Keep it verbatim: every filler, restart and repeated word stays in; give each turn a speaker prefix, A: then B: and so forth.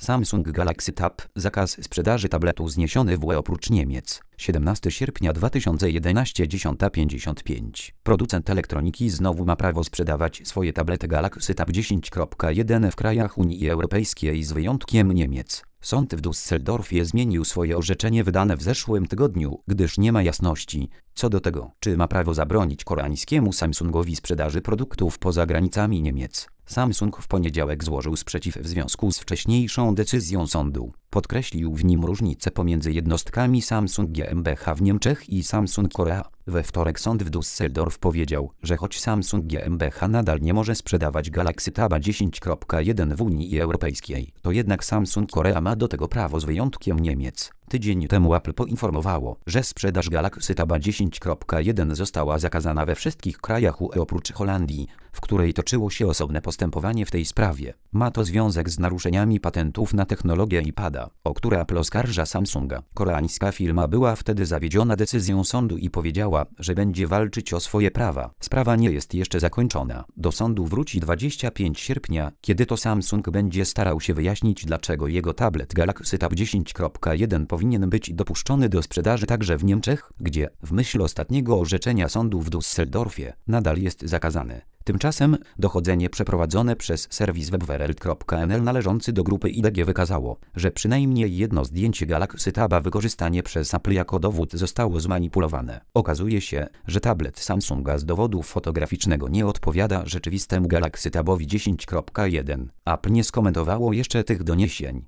A: Samsung Galaxy Tab. Zakaz sprzedaży tabletu zniesiony w U E oprócz Niemiec. siedemnastego sierpnia dwa tysiące jedenastego, dziesiąta pięćdziesiąt pięć. Producent elektroniki znowu ma prawo sprzedawać swoje tablety Galaxy Tab dziesięć kropka jeden w krajach Unii Europejskiej z wyjątkiem Niemiec. Sąd w Düsseldorfie zmienił swoje orzeczenie wydane w zeszłym tygodniu, gdyż nie ma jasności co do tego, czy ma prawo zabronić koreańskiemu Samsungowi sprzedaży produktów poza granicami Niemiec. Samsung w poniedziałek złożył sprzeciw w związku z wcześniejszą decyzją sądu. Podkreślił w nim różnicę pomiędzy jednostkami Samsung GmbH w Niemczech i Samsung Korea. We wtorek sąd w Düsseldorf powiedział, że choć Samsung GmbH nadal nie może sprzedawać Galaxy Tab dziesięć kropka jeden w Unii Europejskiej, to jednak Samsung Korea ma do tego prawo z wyjątkiem Niemiec. Tydzień temu Apple poinformowało, że sprzedaż Galaxy Tab dziesięć kropka jeden została zakazana we wszystkich krajach U E oprócz Holandii, w której toczyło się osobne postępowanie w tej sprawie. Ma to związek z naruszeniami patentów na technologię iPada, o które Apple oskarża Samsunga. Koreańska firma była wtedy zawiedziona decyzją sądu i powiedziała, że będzie walczyć o swoje prawa. Sprawa nie jest jeszcze zakończona. Do sądu wróci dwudziestego piątego sierpnia, kiedy to Samsung będzie starał się wyjaśnić, dlaczego jego tablet Galaxy Tab dziesięć kropka jeden powinien być dopuszczony do sprzedaży także w Niemczech, gdzie, w myśl ostatniego orzeczenia sądu w Düsseldorfie, nadal jest zakazany. Tymczasem dochodzenie przeprowadzone przez serwis webworld kropka n l należący do grupy I D G wykazało, że przynajmniej jedno zdjęcie Galaxy Taba wykorzystanie przez Apple jako dowód zostało zmanipulowane. Okazuje się, że tablet Samsunga z dowodu fotograficznego nie odpowiada rzeczywistemu Galaxy Tabowi dziesięć kropka jeden. Apple nie skomentowało jeszcze tych doniesień.